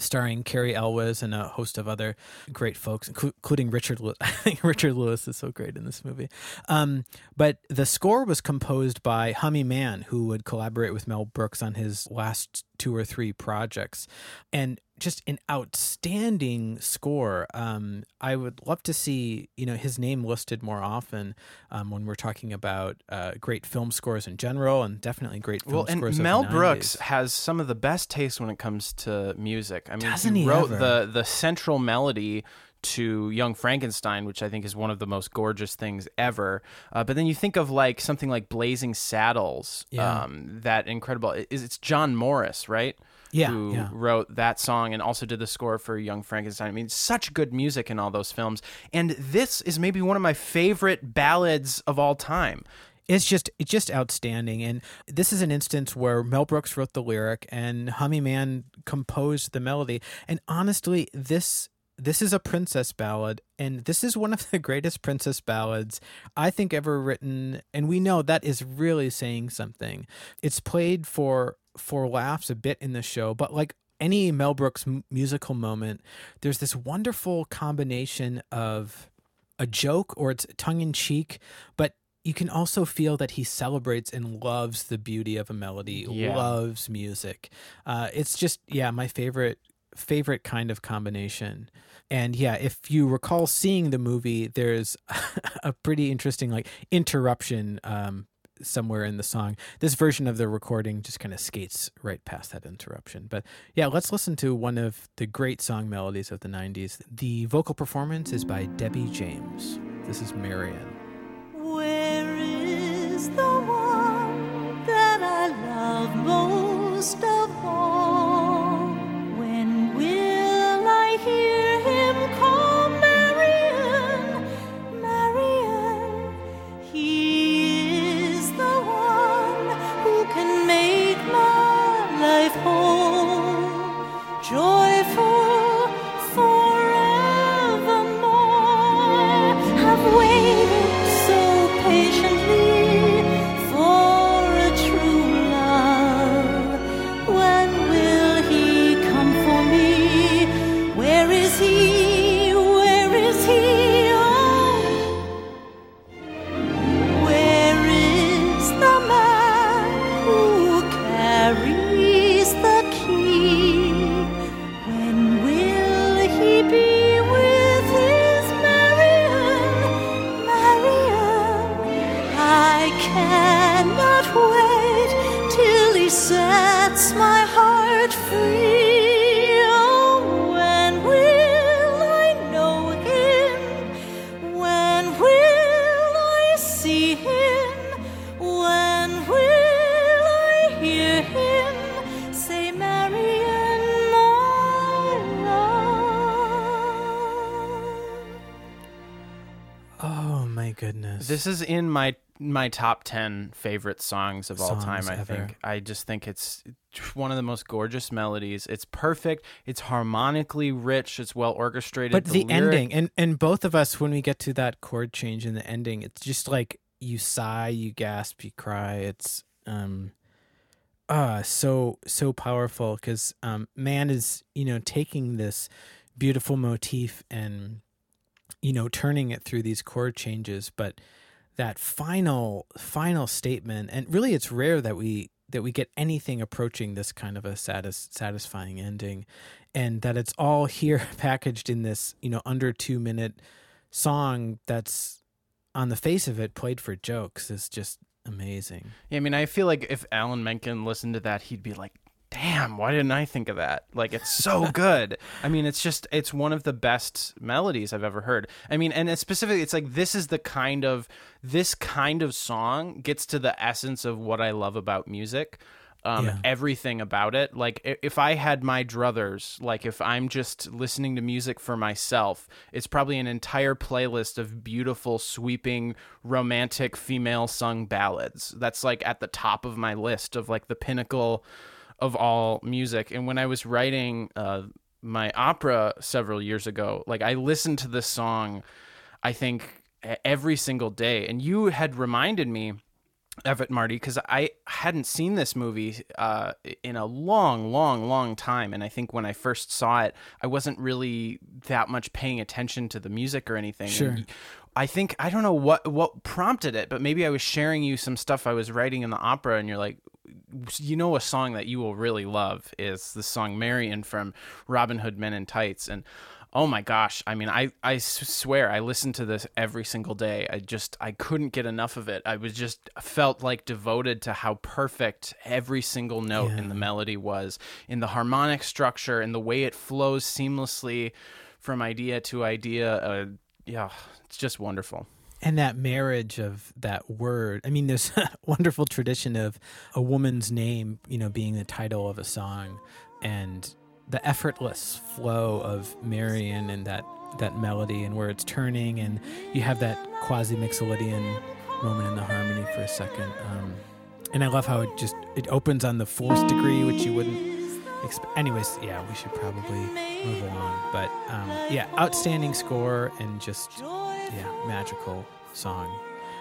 starring Carrie Elwes and a host of other great folks, including Richard Lewis. I think Richard Lewis is so great in this movie. Um, but the score was composed by Hummy Mann, who would collaborate with Mel Brooks on his last two or three projects. And just an outstanding score. Um, I would love to see, you know, his name listed more often um, when we're talking about uh, great film scores in general, and definitely great film well, and scores. Mel of the Brooks nineties. has some of the best taste when it comes to music. I mean, Doesn't he he wrote ever? the the central melody to Young Frankenstein, which I think is one of the most gorgeous things ever. Uh, but then you think of like something like Blazing Saddles, Yeah. um, that incredible. Is it's John Morris, right? Yeah, Who yeah. wrote that song and also did the score for Young Frankenstein. I mean, such good music in all those films. And this is maybe one of my favorite ballads of all time. It's just it's just outstanding, and this is an instance where Mel Brooks wrote the lyric and Hummy Mann composed the melody. And honestly, this this is a princess ballad, and this is one of the greatest princess ballads I think ever written. And we know that is really saying something. It's played for for laughs a bit in the show, but like any Mel Brooks m- musical moment, there's this wonderful combination of a joke or it's tongue in cheek, but you can also feel that he celebrates and loves the beauty of a melody, Yeah. loves music. Uh, it's just, yeah, my favorite, favorite kind of combination. And yeah, if you recall seeing the movie, there's a pretty interesting like interruption um, somewhere in the song. This version of the recording just kind of skates right past that interruption. But yeah, let's listen to one of the great song melodies of the nineties. The vocal performance is by Debbie James. This is Marian. Where is the one that I love most of all? When will I hear him call Marian, Marian? He is the one who can make my life whole, joyful forevermore. I've waited so patiently for a true love. When will he come for me? Where is he? Where is he? Oh, where is the man who carries the key? When will he be with his Marian, Marian? I cannot wait till he sets my heart free. Oh, when will I know him? When will I see him? When will I hear him say, Marian, my love? Oh my goodness. This is in my my top ten favorite songs of all Songs time, I ever. think. I just think it's one of the most gorgeous melodies. It's perfect. It's harmonically rich. It's well orchestrated. But the, lyric- ending, and, and both of us, when we get to that chord change in the ending, it's just like you sigh, you gasp, you cry. It's um, uh, so, so powerful because um, man is, you know, taking this beautiful motif and, you know, turning it through these chord changes. But that final, final statement, and really it's rare that we that we get anything approaching this kind of a satis- satisfying ending, and that it's all here packaged in this, you know, under two minute song that's on the face of it played for jokes is just amazing. Yeah, I mean, I feel like if Alan Menken listened to that, he'd be like, damn, why didn't I think of that? Like, it's so good. I mean, it's just, it's one of the best melodies I've ever heard. I mean, and it's specifically, it's like, this is the kind of, this kind of song gets to the essence of what I love about music. Um, Yeah. Everything about it. Like, i- if I had my druthers, like if I'm just listening to music for myself, it's probably an entire playlist of beautiful, sweeping, romantic, female sung ballads. That's like at the top of my list of like the pinnacle of all music. And when I was writing uh, my opera several years ago, like I listened to this song, I think e- every single day. And you had reminded me of it, Marty, because I hadn't seen this movie uh, in a long, long, long time. And I think when I first saw it, I wasn't really that much paying attention to the music or anything. Sure. And I think, I don't know what, what prompted it, but maybe I was sharing you some stuff I was writing in the opera, and you're like, you know, a song that you will really love is the song Marian from Robin Hood Men in Tights. And oh my gosh, I mean, I, I swear I listened to this every single day. I just, I couldn't get enough of it. I was just felt like devoted to how perfect every single note Yeah. in the melody was, in the harmonic structure, and the way it flows seamlessly from idea to idea. Uh, yeah, it's just wonderful. And that marriage of that word. I mean, there's a wonderful tradition of a woman's name, you know, being the title of a song, and the effortless flow of Marian and that, that melody and where it's turning, and you have that quasi-Mixolydian moment in the harmony for a second. Um, and I love how it just, it opens on the fourth degree, which you wouldn't expect. Anyways, yeah, we should probably move along. But um, yeah, outstanding score and just, yeah, magical song.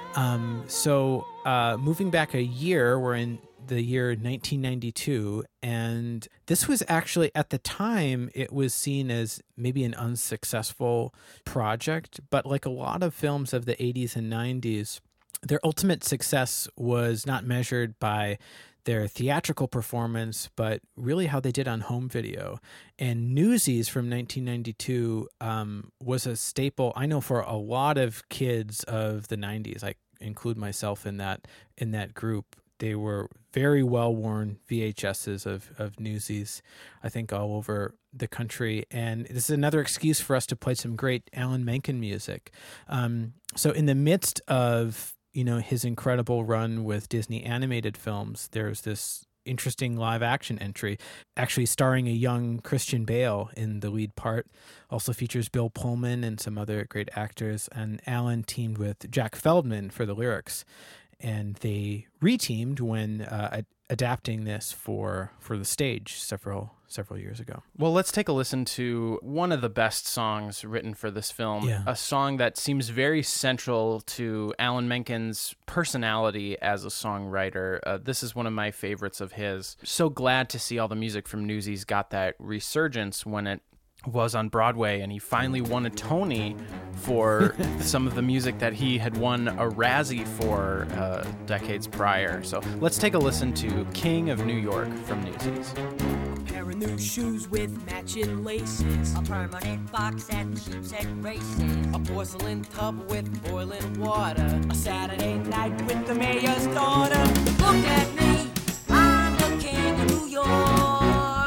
Um, so uh, moving back a year, we're in the year nineteen ninety-two, and this was actually, at the time, it was seen as maybe an unsuccessful project, but like a lot of films of the eighties and nineties, their ultimate success was not measured by their theatrical performance, but really how they did on home video. And Newsies from nineteen ninety-two um, was a staple, I know, for a lot of kids of the nineties. I include myself in that in that group. They were very well-worn V H S's of, of Newsies, I think, all over the country. And this is another excuse for us to play some great Alan Menken music. Um, so in the midst of, you know, his incredible run with Disney animated films, there's this interesting live action entry, actually starring a young Christian Bale in the lead part. Also features Bill Pullman and some other great actors. And Alan teamed with Jack Feldman for the lyrics. And they reteamed when uh, ad- adapting this for for the stage several several years ago. Well, let's take a listen to one of the best songs written for this film, Yeah. a song that seems very central to Alan Menken's personality as a songwriter. Uh, this is one of my favorites of his. So glad to see all the music from Newsies got that resurgence when it was on Broadway, and he finally won a Tony for some of the music that he had won a Razzie for uh, decades prior. So let's take a listen to King of New York from Newsies. Pair of new shoes with matching laces, A permanent box at Sheepshead Races. a porcelain tub with boiling water, a Saturday night with the mayor's daughter. Look at me, I'm the king of New York.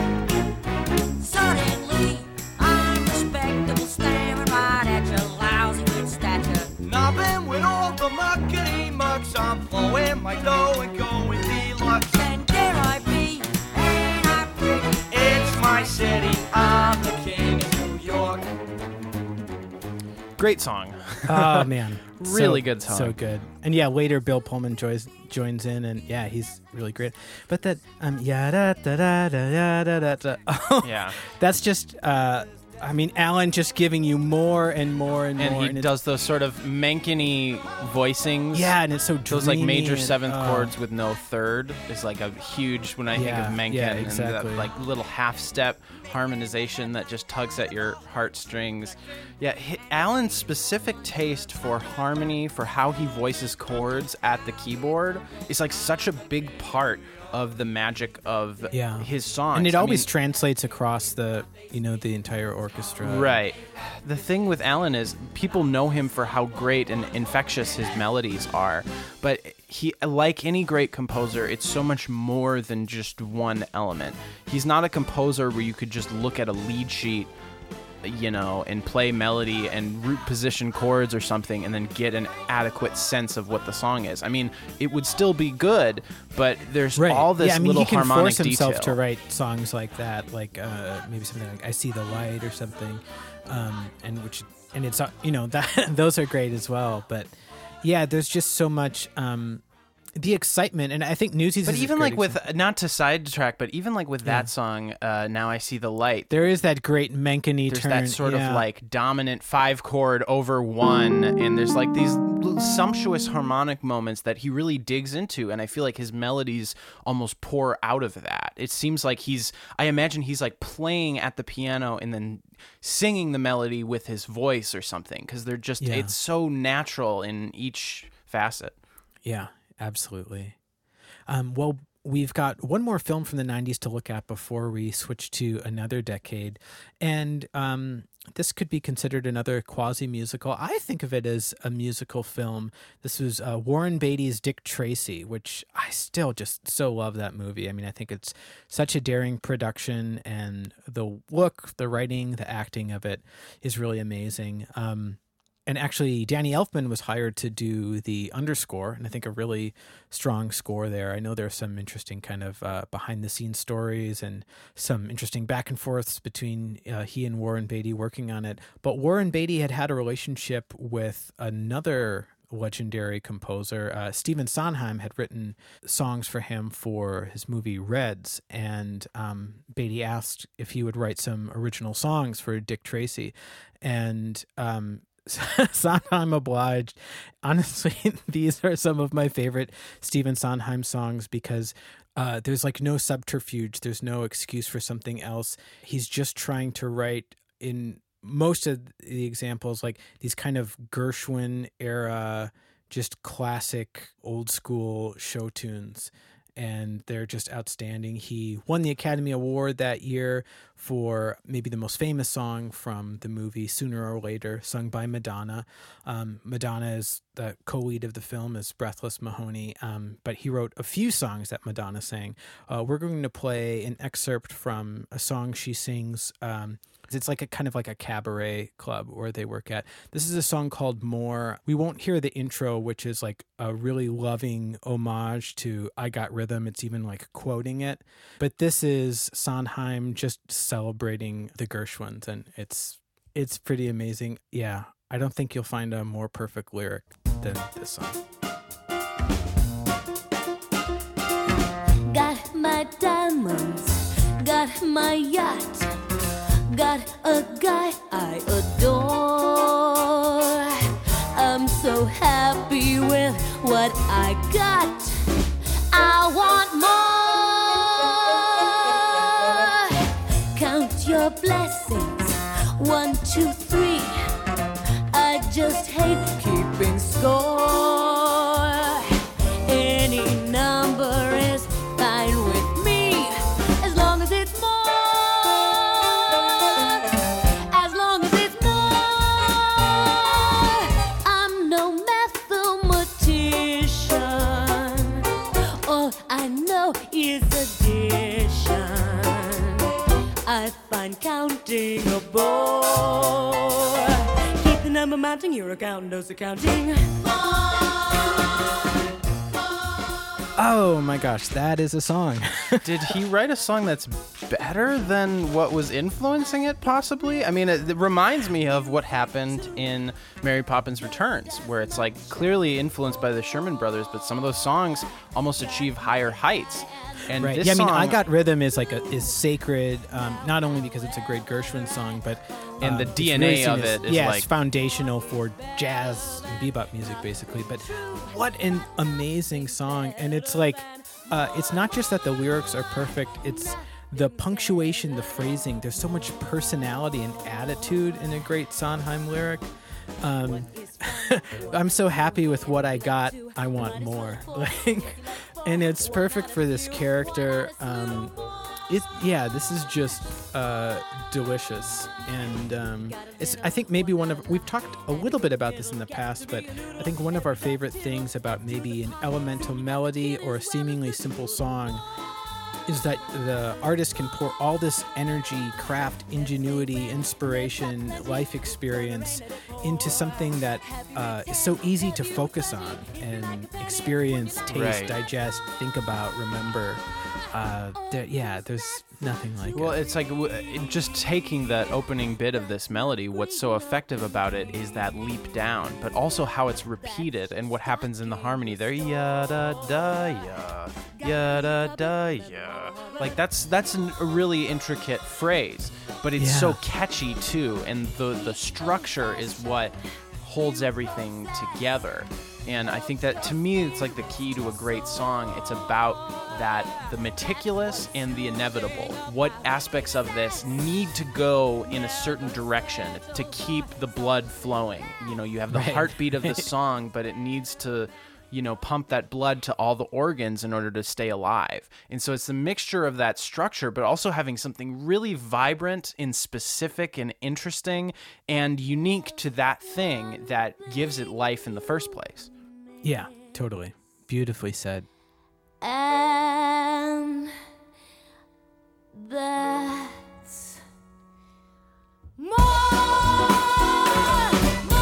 Suddenly, I'm respectable, staring right at your lousy good stature. Nothing with all the muckety mucks, I'm flowing my dough and going deluxe. And there I be, ain't I pretty? It's my city, I'm the king of New York. Great song. Oh, man. Really So- good song. So good. And yeah, later Bill Pullman joins joins in, and yeah, he's really great. But that, um, yeah, da da da da da da da. Oh, Yeah. that's just, uh, I mean, Alan just giving you more and more and, And more. he it's- does those sort of Menken-y voicings. Yeah, and it's so Those like dreamy major and- seventh oh. chords with no third is like a huge, when I think Yeah, of Menken, yeah, and exactly. that like little half step harmonization that just tugs at your heartstrings. Yeah, hi- Alan's specific taste for harmony, for how he voices chords at the keyboard, is like such a big part of the magic of Yeah. his songs. And it I always mean, translates across the, you know, the entire orchestra. Right. The thing with Alan is people know him for how great and infectious his melodies are, but he, like any great composer, it's so much more than just one element. He's not a composer where you could just look at a lead sheet, you know, and play melody and root position chords or something and then get an adequate sense of what the song is. I mean, it would still be good, but there's Right. all this yeah, I mean, little he can harmonic force himself detail. to write songs like that, like uh, maybe something like "I See the Light" or something, um, and which and it's uh, you know that those are great as well. But yeah, there's just so much. Um, the excitement, and I think Newsies But is a even great like example. with, not to sidetrack, but even like with Yeah. that song, uh, Now I See the Light, There is that great Menkeney there's turn. that sort yeah. of like dominant five chord over one, and there's like these little sumptuous harmonic moments that he really digs into, and I feel like his melodies almost pour out of that. It seems like he's, I imagine he's like playing at the piano and then singing the melody with his voice or something, because they're just, Yeah. it's so natural in each facet. Yeah, absolutely. Um, well, we've got one more film from the nineties to look at before we switch to another decade. And um, this could be considered another quasi-musical. I think of it as a musical film. This was uh, Warren Beatty's Dick Tracy, which I still just so love that movie. I mean, I think it's such a daring production, and the look, the writing, the acting of it is really amazing. Um, And actually, Danny Elfman was hired to do the underscore, and I think a really strong score there. I know there's some interesting kind of uh, behind-the-scenes stories and some interesting back and forths between uh, he and Warren Beatty working on it. But Warren Beatty had had a relationship with another legendary composer. Uh, Stephen Sondheim had written songs for him for his movie Reds, and um, Beatty asked if he would write some original songs for Dick Tracy. And um Sondheim obliged. Honestly, these are some of my favorite Stephen Sondheim songs because uh, there's like no subterfuge. There's no excuse for something else. He's just trying to write, in most of the examples, like these kind of Gershwin era, just classic old school show tunes. And they're just outstanding. He won the Academy Award that year for maybe the most famous song from the movie Sooner or Later, sung by Madonna. Um, Madonna is the co-lead of the film, is Breathless Mahoney, um, but he wrote a few songs that Madonna sang. Uh, we're going to play an excerpt from a song she sings. Um, it's like a kind of like a cabaret club where they work at. This is a song called More. We won't hear the intro, which is like a really loving homage to I Got Rhythm. It's even like quoting it. But this is Sondheim just celebrating the Gershwins, and it's it's pretty amazing. Yeah, I don't think you'll find a more perfect lyric than this song. Got my diamonds, got my yacht, got a guy I adore. I'm so happy with what I got. I want more. Count your blessings, one, two, three. I just hate keeping score. Any number is fine with me, as long as it's more. As long as it's more. I'm no mathematician. All I know is addition. I find counting a bore. Keep the number mounting, you're accounting, those accounting. Oh my gosh, that is a song. Did he write a song that's better than what was influencing it, possibly? I mean, it, it reminds me of what happened in Mary Poppins Returns, where it's like clearly influenced by the Sherman Brothers, but some of those songs almost achieve higher heights. And Right. this Yeah, I mean, song, I Got Rhythm is like a is sacred, um, not only because it's a great Gershwin song, but And the um, it's D N A really seen of as- it is yeah, like- it's foundational for jazz and bebop music, basically. But what an amazing song! And it's like, uh, it's not just that the lyrics are perfect; it's the punctuation, the phrasing. There's so much personality and attitude in a great Sondheim lyric. Um, I'm so happy with what I got. I want more. Like, and it's perfect for this character. Um, it, yeah, this is just uh, delicious, and um, it's. I think maybe one of we've talked a little bit about this in the past, but I think one of our favorite things about maybe an elemental melody or a seemingly simple song is that the artist can pour all this energy, craft, ingenuity, inspiration, life experience into something that uh, is so easy to focus on and experience, taste, Right. digest, think about, remember. Uh, there, yeah, there's nothing like Well, it. it's like w- it- just taking that opening bit of this melody. What's so effective about it is that leap down, but also how it's repeated and what happens in the harmony there. Ya da da ya, ya da da ya. Like that's that's an, a really intricate phrase, but it's Yeah. so catchy too, and the the structure is what holds everything together. And I think that, to me, it's like the key to a great song. It's about that, the meticulous and the inevitable. What aspects of this need to go in a certain direction to keep the blood flowing? You know, you have the Right. heartbeat of the song, but it needs to, you know, pump that blood to all the organs in order to stay alive. And so it's a mixture of that structure, but also having something really vibrant and specific and interesting and unique to that thing that gives it life in the first place. Yeah, totally. Beautifully said. And that's more, more,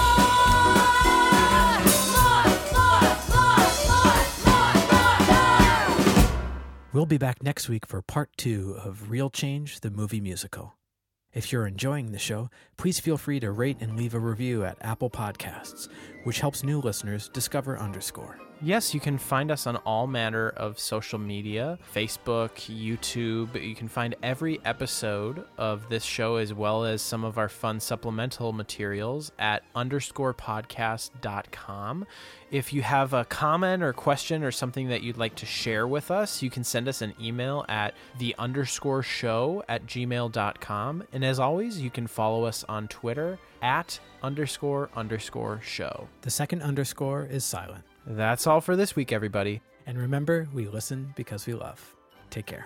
more, more, more, more, more, more. We'll be back next week for part two of Real Change, the movie musical. If you're enjoying the show, please feel free to rate and leave a review at Apple Podcasts, which helps new listeners discover Underscore. Yes, you can find us on all manner of social media, Facebook, YouTube. You can find every episode of this show as well as some of our fun supplemental materials at underscore podcast dot com. If you have a comment or question or something that you'd like to share with us, you can send us an email at the underscore show at gmail dot com. And as always, you can follow us on Twitter at underscore underscore show. The second underscore is silent. That's all for this week, everybody. And remember, we listen because we love. Take care.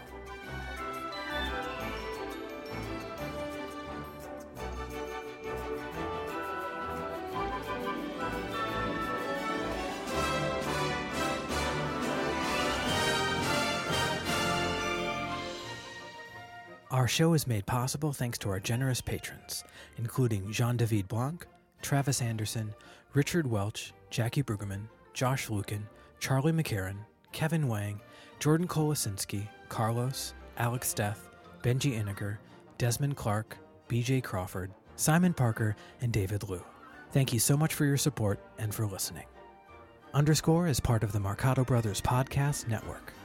Our show is made possible thanks to our generous patrons, including Jean-David Blanc, Travis Anderson, Richard Welch, Jackie Brueggemann, Josh Lucan, Charlie McCarran, Kevin Wang, Jordan Kolosinski, Carlos, Alex Death, Benji Iniger, Desmond Clark, B J Crawford, Simon Parker, and David Liu. Thank you so much for your support and for listening. Underscore is part of the Marcato Brothers Podcast Network.